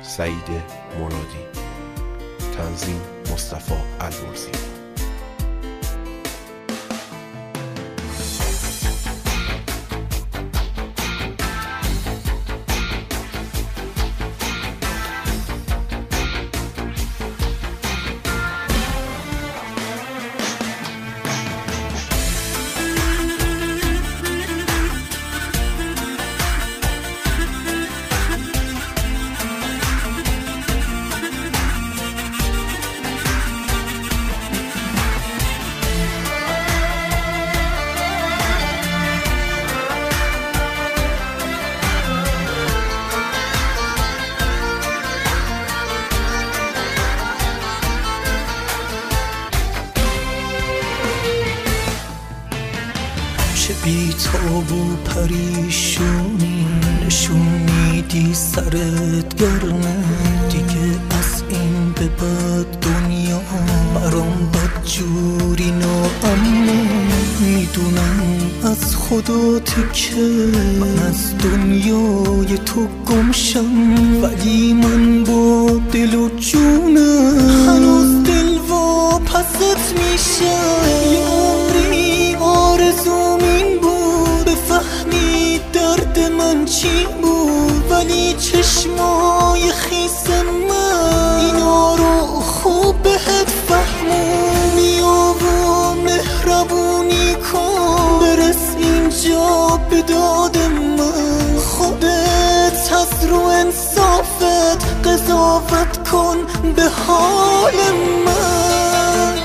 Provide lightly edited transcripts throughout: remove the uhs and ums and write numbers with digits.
سعید مرادی. تنظیم مصطفی البرزی. چه بی‌تاب و پریشونی نشون میدی سرت گرمه دیگه، از این به بعد دنیا برام بدجوری ناامنه. میدونم از خداته که من از دنیای تو گمشم، ولی من با دل و جونم هنوز دل واپست میشم. یه عمری آرزوم این بود بفهمی درد من چی بود، ولی چشمای خیس من اینا رو خوب بهت فهمونی و مهربونی کن. برس اینجا به داد من، خودت از رو انصافت قضاوت کن به حال من.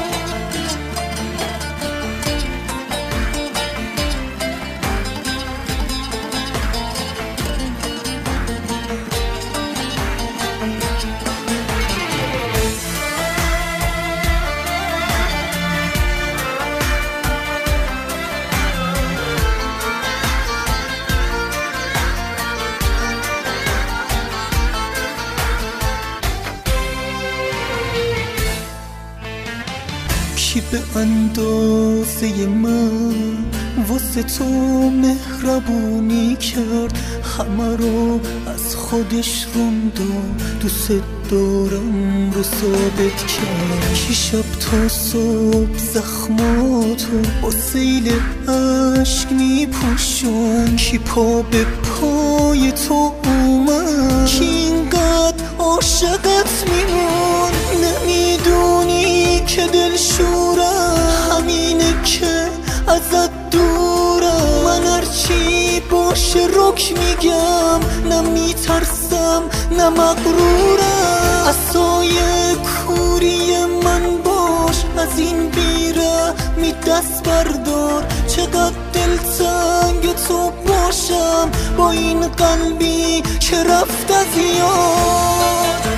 کی به اندازه من واسه تو مهربونی کرد، همه رو از خودش روند و دوست دارم رو ثابت کرد. کی شب تا صبح زخماتو با سیل عشق میپوشون، کی پا به پای تو اومد، کی اینقدر عاشقت میمون. نمیدونی که دلشورم همینه که ازت دورم. من هرچی باشه رک میگم، نه میترسم نه مغرورم. عصای کوری من باش، از این بیره می دست بردار. چقدر دلتنگ تو باشم با این قلبی که رفت از یاد.